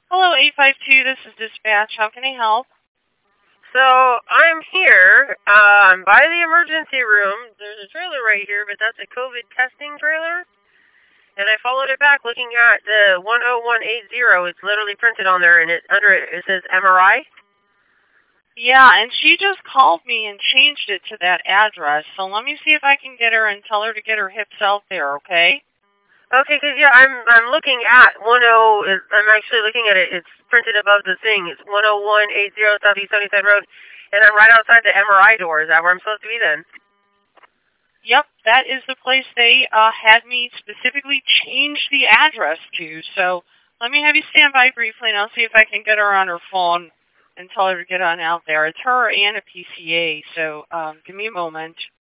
Hello, 852. This is dispatch. How can I help? So I'm here. I'm by the emergency room. There's a trailer right here, but that's a COVID testing trailer. And I followed it back, looking at the 10180. It's literally printed on there, and under it says MRI. Yeah, and she just called me and changed it to that address. So let me see if I can get her and tell her to get her hips out there, okay? Okay, 'cause yeah, I'm looking at 10. I'm actually looking at it. It's printed above the thing. It's 10180 Southeast 77 Road, and I'm right outside the MRI door. Is that where I'm supposed to be then? Yep, that is the place they had me specifically change the address to. So let me have you stand by briefly, and I'll see if I can get her on her phone and tell her to get on out there. It's her and a PCA, so give me a moment.